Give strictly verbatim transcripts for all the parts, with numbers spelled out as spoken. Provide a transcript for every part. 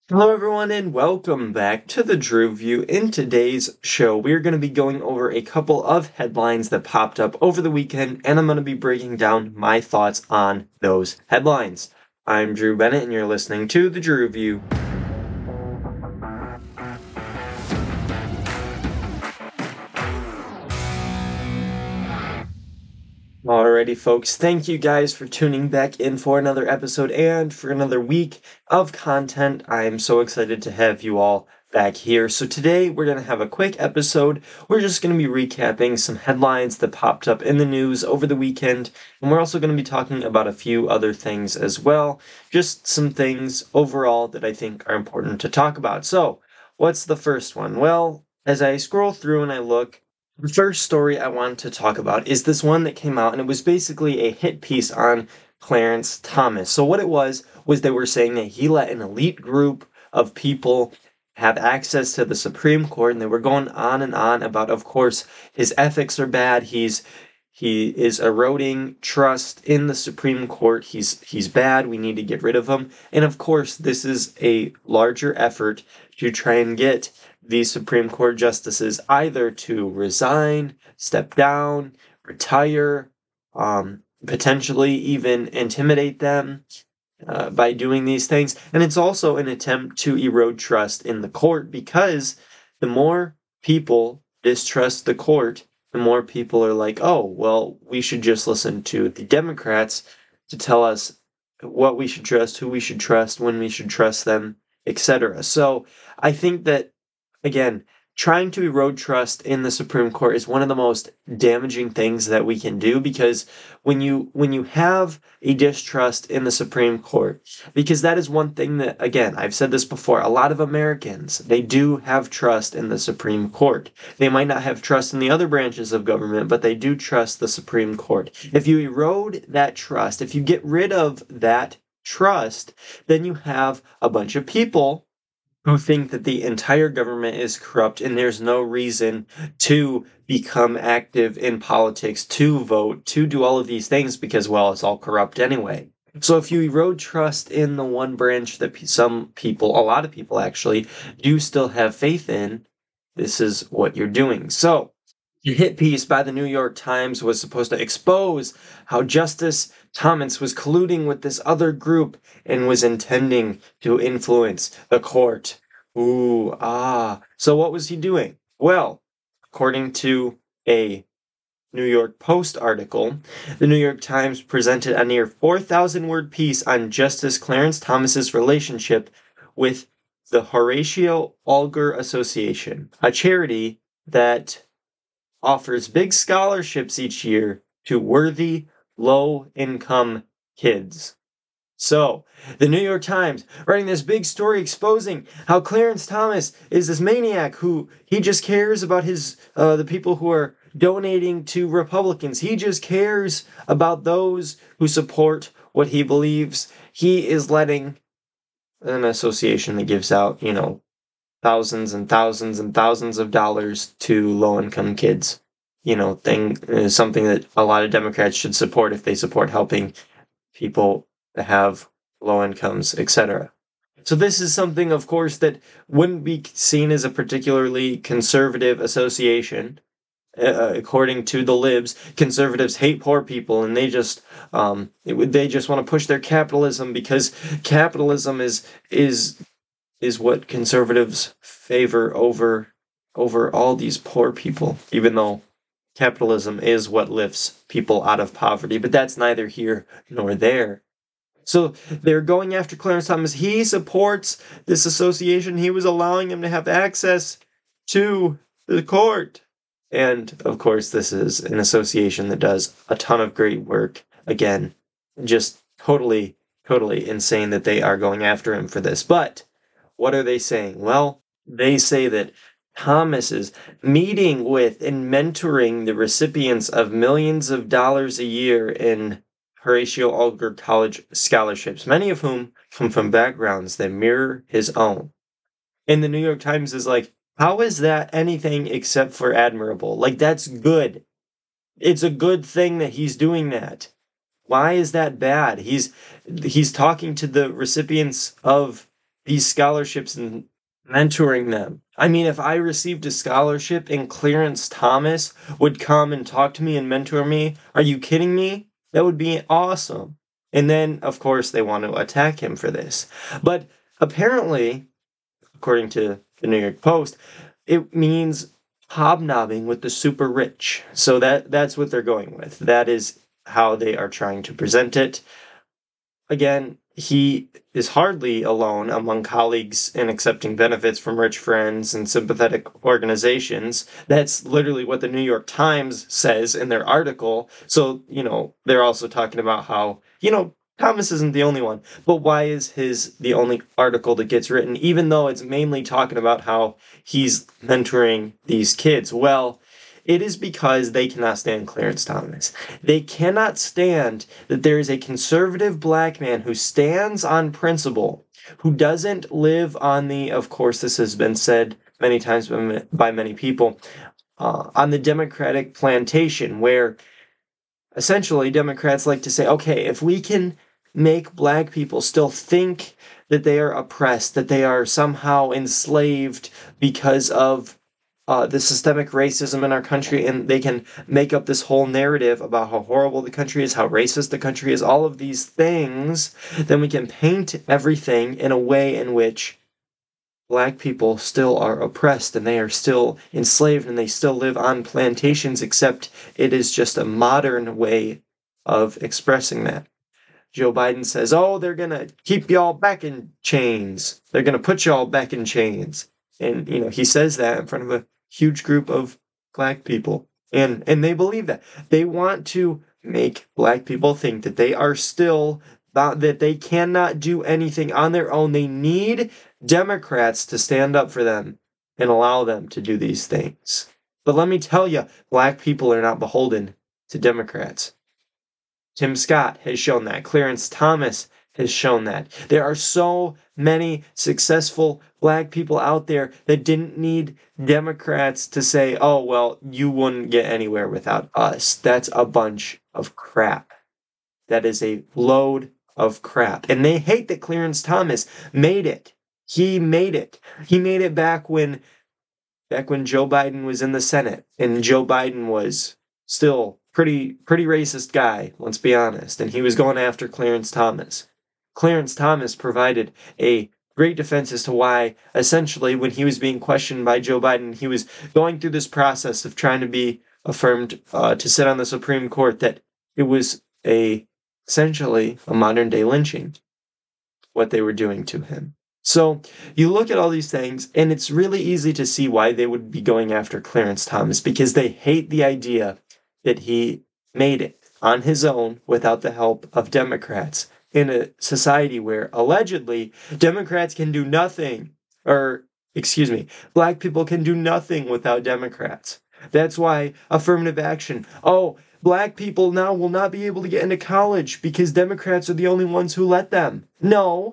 Hello, everyone, and welcome back to the Drew View. In today's show, we're going to be going over a couple of headlines that popped up over the weekend, and I'm going to be breaking down my thoughts on those headlines. I'm Drew Bennett, and you're listening to the Drew View. Alrighty, folks, thank you guys for tuning back in for another episode and for another week of content. I'm so excited to have you all back here. So today we're going to have a quick episode. We're just going to be recapping some headlines that popped up in the news over the weekend, and we're also going to be talking about a few other things as well. Just some things overall that I think are important to talk about. So, what's the first one? Well, as I scroll through and I look, the first story I wanted to talk about is this one that came out, and it was basically a hit piece on Clarence Thomas. So, what it was, was they were saying that he let an elite group of people have access to the Supreme Court, and they were going on and on about, of course, his ethics are bad. He's he is eroding trust in the Supreme Court. He's he's bad. We need to get rid of him. And of course, this is a larger effort to try and get these Supreme Court justices either to resign, step down, retire, um, potentially even intimidate them uh, by doing these things. And it's also an attempt to erode trust in the court, because the more people distrust the court, the more people are like, oh, well, we should just listen to the Democrats to tell us what we should trust, who we should trust, when we should trust them, et cetera. So I think that, again, trying to erode trust in the Supreme Court is one of the most damaging things that we can do, because when you when you have a distrust in the Supreme Court, because that is one thing that, again, I've said this before, a lot of Americans, they do have trust in the Supreme Court. They might not have trust in the other branches of government, but they do trust the Supreme Court. If you erode that trust, if you get rid of that trust, then you have a bunch of people who think that the entire government is corrupt and there's no reason to become active in politics, to vote, to do all of these things because, well, it's all corrupt anyway. So if you erode trust in the one branch that some people, a lot of people actually, do still have faith in, this is what you're doing. So the hit piece by the New York Times was supposed to expose how Justice Thomas was colluding with this other group and was intending to influence the court. Ooh, ah. So what was he doing? Well, according to a New York Post article, the New York Times presented a near four thousand word piece on Justice Clarence Thomas's relationship with the Horatio Alger Association, a charity that offers big scholarships each year to worthy, low-income kids. So, the New York Times writing this big story exposing how Clarence Thomas is this maniac who he just cares about his uh, the people who are donating to Republicans. He just cares about those who support what he believes. He is letting an association that gives out, you know, thousands and thousands and thousands of dollars to low-income kids. You know, thing is something that a lot of Democrats should support if they support helping people that have low incomes, et cetera. So this is something, of course, that wouldn't be seen as a particularly conservative association. Uh, according to the libs, conservatives hate poor people, and they just um, it, they just want to push their capitalism, because capitalism is is is what conservatives favor over over all these poor people, even though capitalism is what lifts people out of poverty. But that's neither here nor there. So they're going after Clarence Thomas. He supports this association. He was allowing him to have access to the court. And of course, this is an association that does a ton of great work. Again, just totally, totally insane that they are going after him for this. But what are they saying? Well, they say that Thomas is meeting with and mentoring the recipients of millions of dollars a year in Horatio Alger College scholarships, many of whom come from backgrounds that mirror his own. And the New York Times is like, how is that anything except for admirable? Like, that's good. It's a good thing that he's doing that. Why is that bad? He's he's talking to the recipients of these scholarships and mentoring them. I mean, if I received a scholarship and Clarence Thomas would come and talk to me and mentor me, are you kidding me? That would be awesome. And then, of course, they want to attack him for this. But apparently, according to the New York Post, it means hobnobbing with the super rich. So that that's what they're going with. That is how they are trying to present it. Again, he is hardly alone among colleagues in accepting benefits from rich friends and sympathetic organizations. That's literally what the New York Times says in their article. So, you know, they're also talking about how, you know, Thomas isn't the only one. But why is his the only article that gets written, even though it's mainly talking about how he's mentoring these kids? Well, it is because they cannot stand Clarence Thomas. They cannot stand that there is a conservative black man who stands on principle, who doesn't live on the, of course, this has been said many times by, by many people, uh, on the Democratic plantation, where essentially Democrats like to say, okay, if we can make black people still think that they are oppressed, that they are somehow enslaved because of uh, the systemic racism in our country, and they can make up this whole narrative about how horrible the country is, how racist the country is, all of these things, then we can paint everything in a way in which black people still are oppressed and they are still enslaved and they still live on plantations, except it is just a modern way of expressing that. Joe Biden says, oh, they're going to keep y'all back in chains. They're going to put y'all back in chains. And, you know, he says that in front of a huge group of black people. And, and they believe that. They want to make black people think that they are still, that they cannot do anything on their own. They need Democrats to stand up for them and allow them to do these things. But let me tell you, black people are not beholden to Democrats. Tim Scott has shown that. Clarence Thomas has shown that. There are so many successful black people out there that didn't need Democrats to say, oh, well, you wouldn't get anywhere without us. That's a bunch of crap. That is a load of crap. And they hate that Clarence Thomas made it. He made it. He made it back when back when Joe Biden was in the Senate, and Joe Biden was still pretty pretty racist guy, let's be honest, and he was going after Clarence Thomas. Clarence Thomas provided a great defense as to why, essentially, when he was being questioned by Joe Biden, he was going through this process of trying to be affirmed uh, to sit on the Supreme Court, that it was a essentially a modern day lynching, what they were doing to him. So you look at all these things, and it's really easy to see why they would be going after Clarence Thomas, because they hate the idea that he made it on his own without the help of Democrats in a society where allegedly Democrats can do nothing, or excuse me, black people can do nothing without Democrats. That's why affirmative action. Oh, black people now will not be able to get into college because Democrats are the only ones who let them. No.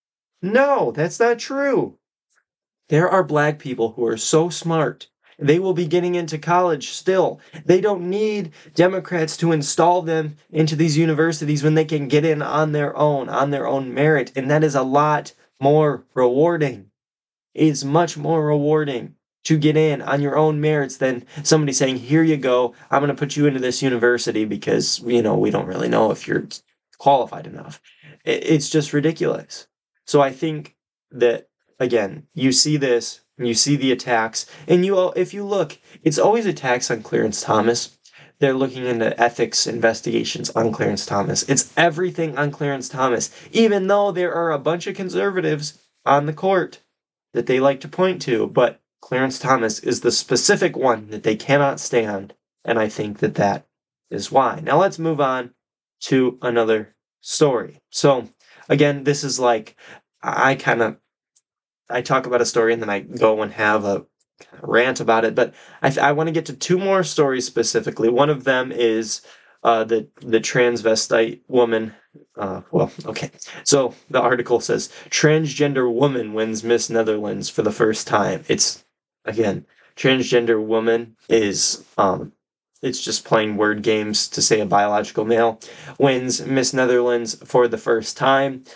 No, that's not true. There are black people who are so smart. They will be getting into college still. They don't need Democrats to install them into these universities when they can get in on their own, on their own merit. And that is a lot more rewarding. It is much more rewarding to get in on your own merits than somebody saying, here you go, I'm going to put you into this university because, you know, we don't really know if you're qualified enough. It's just ridiculous. So I think that, again, you see this, you see the attacks, and you, if you look, it's always attacks on Clarence Thomas. They're looking into ethics investigations on Clarence Thomas. It's everything on Clarence Thomas, even though there are a bunch of conservatives on the court that they like to point to, but Clarence Thomas is the specific one that they cannot stand, and I think that that is why. Now let's move on to another story. So, again, this is like, I kind of, I talk about a story and then I go and have a rant about it, but I, I want to get to two more stories specifically. One of them is uh, the, the transvestite woman. Uh, well, okay. So the article says, transgender woman wins Miss Netherlands for the first time. It's, again, transgender woman is, um, it's just playing word games to say a biological male, wins Miss Netherlands for the first time.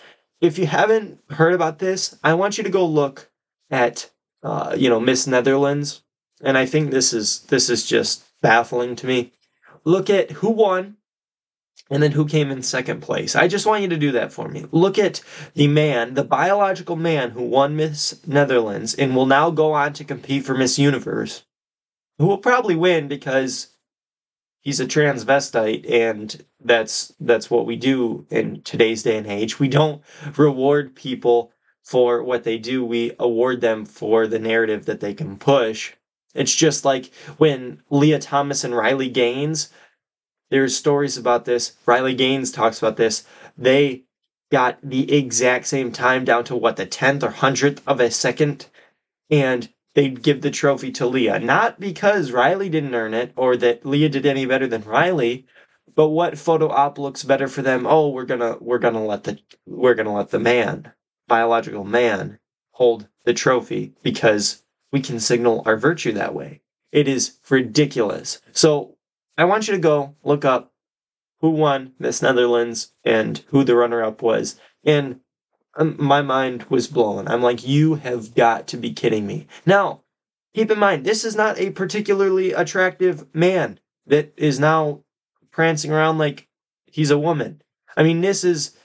if you haven't heard about this, I want you to go look at, uh, you know, Miss Netherlands. And I think this is this is just baffling to me. Look at who won and then who came in second place. I just want you to do that for me. Look at the man, the biological man who won Miss Netherlands and will now go on to compete for Miss Universe, who will probably win because he's a transvestite, and that's that's what we do in today's day and age. We don't reward people for what they do. We award them for the narrative that they can push. It's just like when Leah Thomas and Riley Gaines, there's stories about this. Riley Gaines talks about this. They got the exact same time down to what, the tenth or hundredth of a second, and they'd give the trophy to Leah. Not because Riley didn't earn it or that Leah did any better than Riley, but what photo op looks better for them? Oh, we're gonna we're gonna let the we're gonna let the man, biological man, hold the trophy because we can signal our virtue that way. It is ridiculous. So I want you to go look up who won Miss Netherlands and who the runner-up was. And um, my mind was blown. I'm like, you have got to be kidding me. Now, keep in mind, this is not a particularly attractive man that is now prancing around like he's a woman. I mean, this is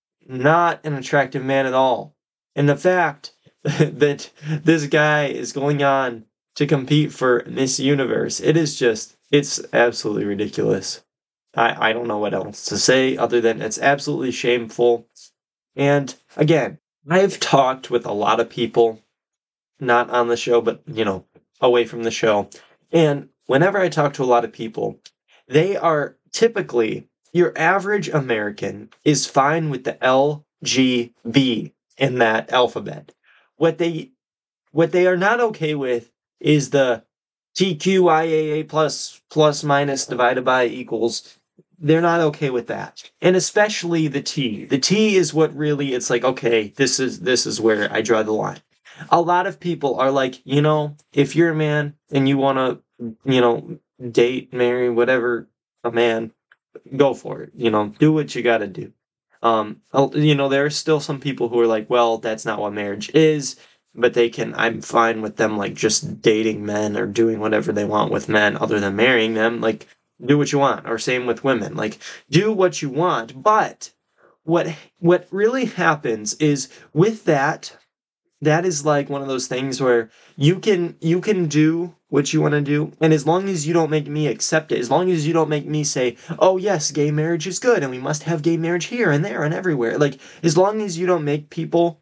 not an attractive man at all. And the fact that this guy is going on to compete for Miss Universe, it is just, it's absolutely ridiculous. I, I don't know what else to say other than it's absolutely shameful. And again, I've talked with a lot of people, not on the show, but, you know, away from the show. And whenever I talk to a lot of people, they are typically, your average American is fine with the L G B in that alphabet. What they, what they are not okay with is the T Q I A A plus, plus minus divided by equals. They're not okay with that. And especially the T. The T is what really, it's like, okay, this is this is where I draw the line. A lot of people are like, you know, if you're a man and you want to, you know, date, marry, whatever, a man, go for it. You know, do what you got to do. Um, you know, there are still some people who are like, well, that's not what marriage is. But they can, I'm fine with them, like, just dating men or doing whatever they want with men other than marrying them. Like, do what you want. Or same with women. Like, do what you want. But what what really happens is with that, that is like one of those things where you can you can do what you want to do, and as long as you don't make me accept it, as long as you don't make me say, oh yes, gay marriage is good and we must have gay marriage here and there and everywhere, like, as long as you don't make people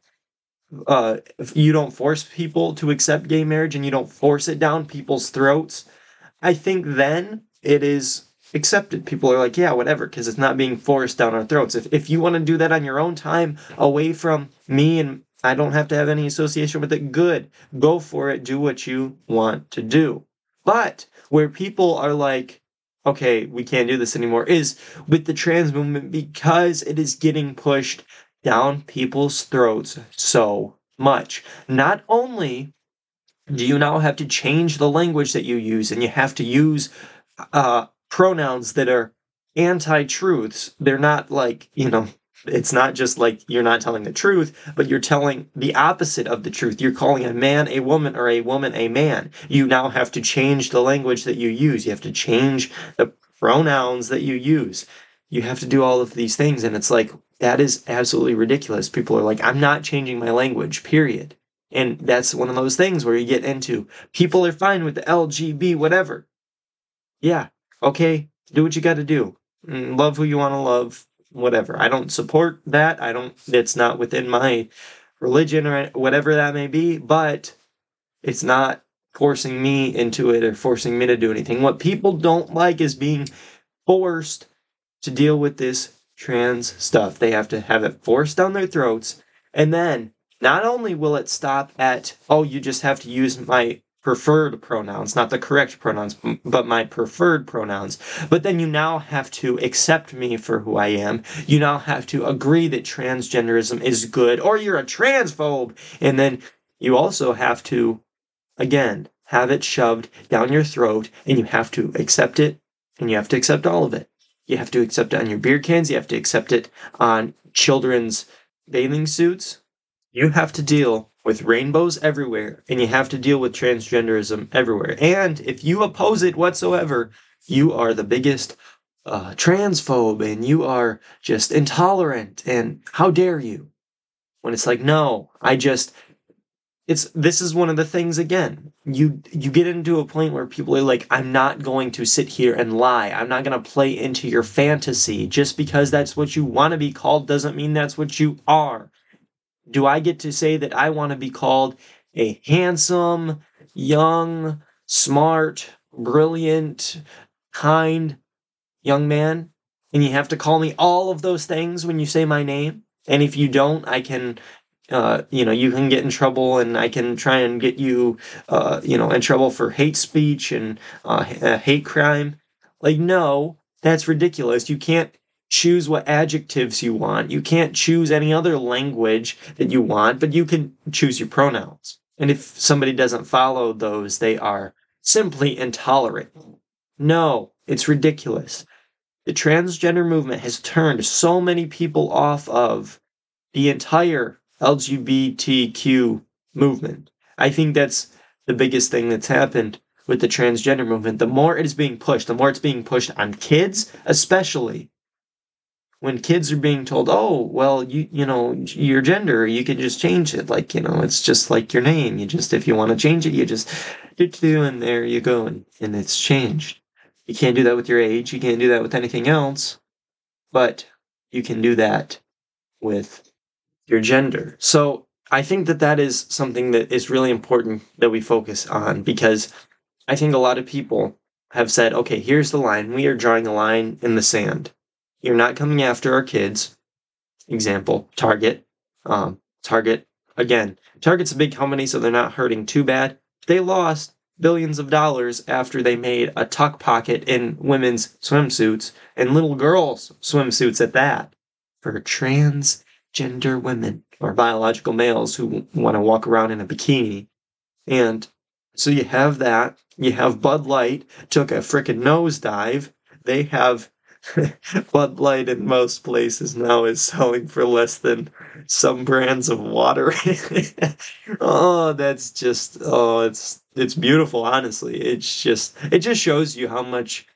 uh if you don't force people to accept gay marriage and you don't force it down people's throats, I think then it is accepted. People are like, yeah, whatever, because it's not being forced down our throats. If if you want to do that on your own time, away from me, and I don't have to have any association with it, good. Go for it. Do what you want to do. But where people are like, okay, we can't do this anymore, is with the trans movement, because it is getting pushed down people's throats so much. Not only do you now have to change the language that you use, and you have to use uh, pronouns that are anti-truths. They're not like, you know, it's not just like you're not telling the truth, but you're telling the opposite of the truth. You're calling a man a woman or a woman a man. You now have to change the language that you use. You have to change the pronouns that you use. You have to do all of these things, and it's like, that is absolutely ridiculous. People are like, I'm not changing my language, period. And that's one of those things where you get into, people are fine with the L G B, whatever. Yeah, okay, do what you got to do. Love who you want to love, whatever. I don't support that. I don't, it's not within my religion or whatever that may be, but it's not forcing me into it or forcing me to do anything. What people don't like is being forced to deal with this trans stuff. They have to have it forced down their throats. And then not only will it stop at, oh, you just have to use my preferred pronouns, not the correct pronouns, but my preferred pronouns. But then you now have to accept me for who I am. You now have to agree that transgenderism is good, or you're a transphobe. And then you also have to, again, have it shoved down your throat, and you have to accept it, and you have to accept all of it. You have to accept it on your beer cans. You have to accept it on children's bathing suits, you have to deal with rainbows everywhere, and you have to deal with transgenderism everywhere. And if you oppose it whatsoever, you are the biggest uh, transphobe, and you are just intolerant, and how dare you? When it's like, no, I just it's this is one of the things again. You you get into a point where people are like, I'm not going to sit here and lie. I'm not going to play into your fantasy. Just because that's what you want to be called doesn't mean that's what you are. Do I get to say that I want to be called a handsome, young, smart, brilliant, kind young man? And you have to call me all of those things when you say my name? And if you don't, I can, uh, you know, you can get in trouble, and I can try and get you, uh, you know, in trouble for hate speech and uh, hate crime. Like, no, that's ridiculous. You can't choose what adjectives you want. You can't choose any other language that you want, but you can choose your pronouns. And if somebody doesn't follow those, they are simply intolerant. No, it's ridiculous. The transgender movement has turned so many people off of the entire L G B T Q movement. I think that's the biggest thing that's happened with the transgender movement. The more it is being pushed, the more it's being pushed on kids, especially when kids are being told, oh, well, you you know, your gender, you can just change it. Like, you know, it's just like your name. You just, if you want to change it, you just do, do, and there you go, and, and it's changed. You can't do that with your age. You can't do that with anything else. But you can do that with your gender. So I think that that is something that is really important that we focus on, because I think a lot of people have said, okay, here's the line. We are drawing a line in the sand. You're not coming after our kids. Example, Target. Um, Target, again, Target's a big company, so they're not hurting too bad. They lost billions of dollars after they made a tuck pocket in women's swimsuits, and little girls' swimsuits at that, for transgender women or biological males who want to walk around in a bikini. And so you have that. You have Bud Light took a frickin' nosedive. They have Bud Light in most places now is selling for less than some brands of water. Oh, that's just, oh, it's it's beautiful, honestly. It's just, it just shows you how much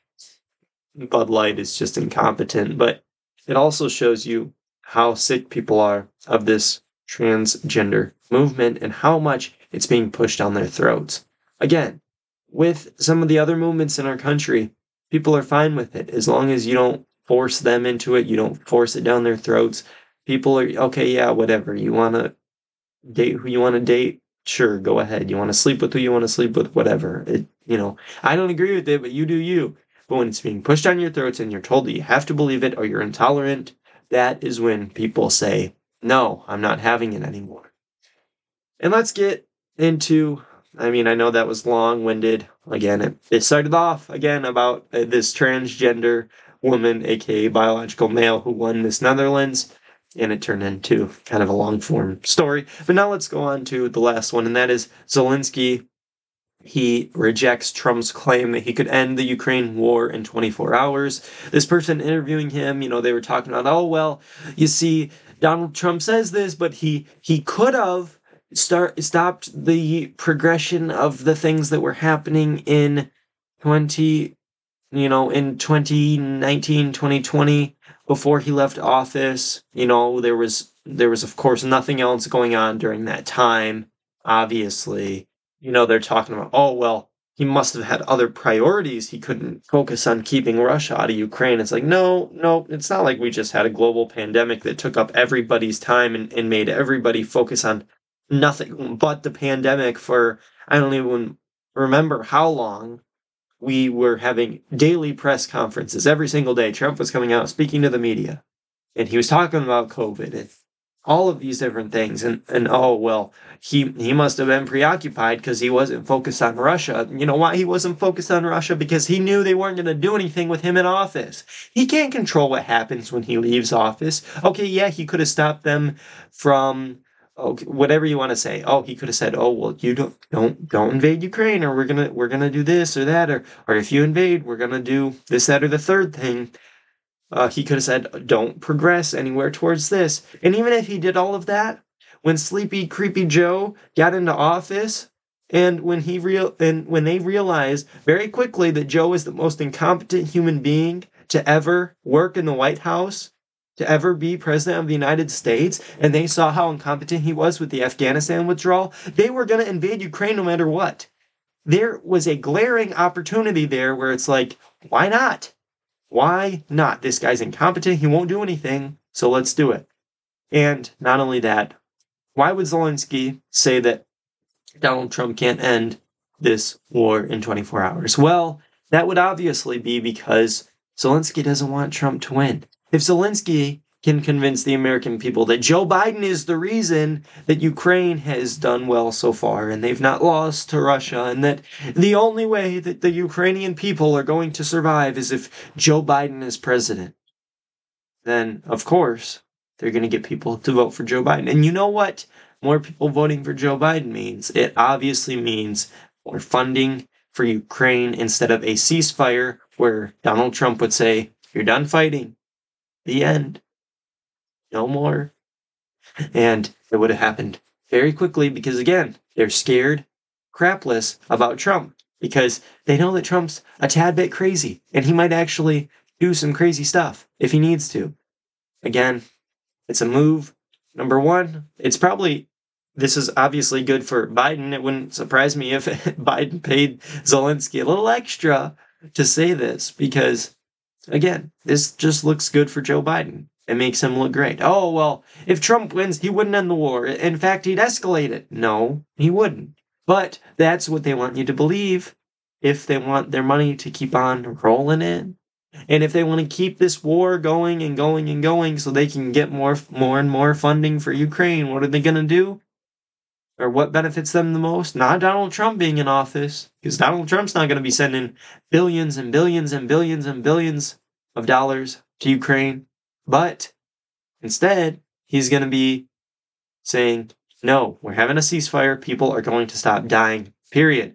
Bud Light is just incompetent, but it also shows you how sick people are of this transgender movement and how much it's being pushed down their throats. Again, with some of the other movements in our country, people are fine with it as long as you don't force them into it. You don't force it down their throats. People are, okay, yeah, whatever. You want to date who you want to date? Sure, go ahead. You want to sleep with who you want to sleep with? Whatever. It, you know, I don't agree with it, but you do you. But when it's being pushed down your throats and you're told that you have to believe it or you're intolerant, that is when people say, no, I'm not having it anymore. And let's get into, I mean, I know that was long-winded. Again, it, it started off, again, about uh, this transgender woman, aka biological male, who won Miss Netherlands, and it turned into kind of a long-form story. But now let's go on to the last one, and that is Zelensky. He rejects Trump's claim that he could end the Ukraine war in twenty-four hours. This person interviewing him, you know, they were talking about, oh, well, you see, Donald Trump says this, but he he could have start stopped the progression of the things that were happening in twenty, you know, in twenty nineteen, twenty twenty, before he left office. You know, there was there was of course nothing else going on during that time, obviously. You know, they're talking about, oh, well, he must have had other priorities. He couldn't focus on keeping Russia out of Ukraine. It's like, no, no, it's not like we just had a global pandemic that took up everybody's time and, and made everybody focus on nothing but the pandemic for, I don't even remember how long. We were having daily press conferences every single day. Trump was coming out speaking to the media, and he was talking about COVID and all of these different things. And, and oh, well, he, he must have been preoccupied because he wasn't focused on Russia. You know why he wasn't focused on Russia? Because he knew they weren't going to do anything with him in office. He can't control what happens when he leaves office. Okay, yeah, he could have stopped them from, okay, whatever you want to say. Oh, he could have said, oh, well, you don't don't don't invade Ukraine, or we're gonna we're gonna do this or that, or or if you invade, we're gonna do this, that, or the third thing. Uh, he could have said, don't progress anywhere towards this. And even if he did all of that, when Sleepy Creepy Joe got into office, and when he real and when they realized very quickly that Joe was the most incompetent human being to ever work in the White House, to ever be president of the United States, and they saw how incompetent he was with the Afghanistan withdrawal, they were going to invade Ukraine no matter what. There was a glaring opportunity there where it's like, why not? Why not? This guy's incompetent. He won't do anything. So let's do it. And not only that, why would Zelensky say that Donald Trump can't end this war in twenty-four hours? Well, that would obviously be because Zelensky doesn't want Trump to win. If Zelensky can convince the American people that Joe Biden is the reason that Ukraine has done well so far and they've not lost to Russia, and that the only way that the Ukrainian people are going to survive is if Joe Biden is president, then, of course, they're going to get people to vote for Joe Biden. And you know what more people voting for Joe Biden means? It obviously means more funding for Ukraine instead of a ceasefire where Donald Trump would say, you're done fighting. The end. No more. And it would have happened very quickly because, again, they're scared crapless about Trump because they know that Trump's a tad bit crazy and he might actually do some crazy stuff if he needs to. Again, it's a move. Number one, it's probably, this is obviously good for Biden. It wouldn't surprise me if Biden paid Zelensky a little extra to say this because, again, this just looks good for Joe Biden. It makes him look great. Oh, well, if Trump wins, he wouldn't end the war. In fact, he'd escalate it. No, he wouldn't. But that's what they want you to believe if they want their money to keep on rolling in. And if they want to keep this war going and going and going so they can get more, more and more funding for Ukraine, what are they going to do? Or what benefits them the most? Not Donald Trump being in office, because Donald Trump's not going to be sending billions and billions and billions and billions of dollars to Ukraine. But instead, he's going to be saying, no, we're having a ceasefire. People are going to stop dying, period.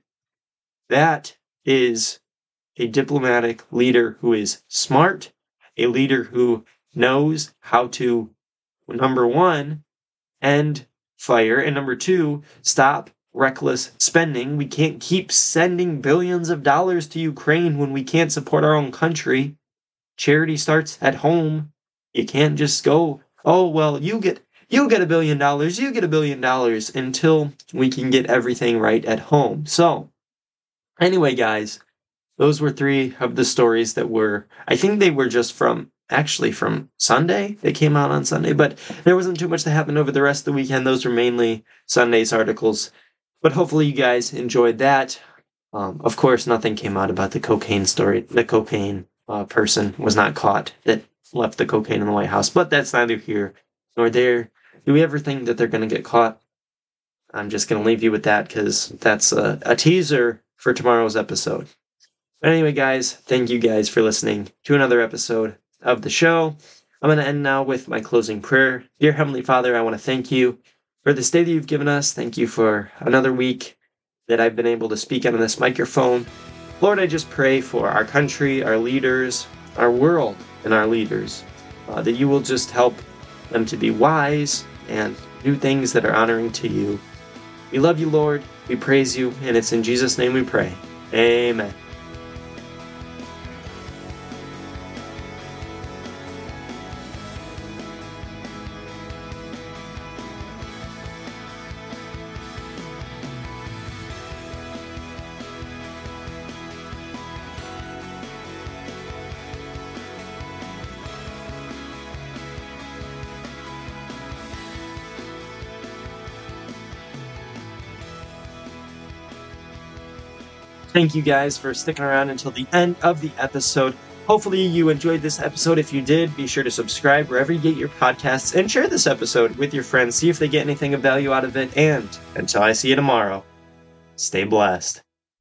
That is a diplomatic leader who is smart, a leader who knows how to, number one, end fire, and number two, stop reckless spending. We can't keep sending billions of dollars to Ukraine when we can't support our own country. Charity starts at home. You can't just go, oh, well, you get you get a billion dollars, you get a billion dollars until we can get everything right at home. So, anyway, guys, those were three of the stories that were, I think they were just from, actually from Sunday. They came out on Sunday, but there wasn't too much that happened over the rest of the weekend. Those were mainly Sunday's articles. But hopefully you guys enjoyed that. Um, of course, nothing came out about the cocaine story. The cocaine uh, person was not caught that left the cocaine in the White House, but that's neither here nor there. Do we ever think that they're going to get caught? I'm just going to leave you with that because that's a, a teaser for tomorrow's episode. But anyway, guys, thank you guys for listening to another episode of the show. I'm going to end now with my closing prayer. Dear Heavenly Father, I want to thank you for this day that you've given us. Thank you for another week that I've been able to speak on this microphone. Lord, I just pray for our country, our leaders, our world, and our leaders, uh, that you will just help them to be wise and do things that are honoring to you. We love you, Lord. We praise you, and it's in Jesus' name we pray. Amen. Thank you guys for sticking around until the end of the episode. Hopefully you enjoyed this episode. If you did, be sure to subscribe wherever you get your podcasts and share this episode with your friends. See if they get anything of value out of it. And until I see you tomorrow, stay blessed.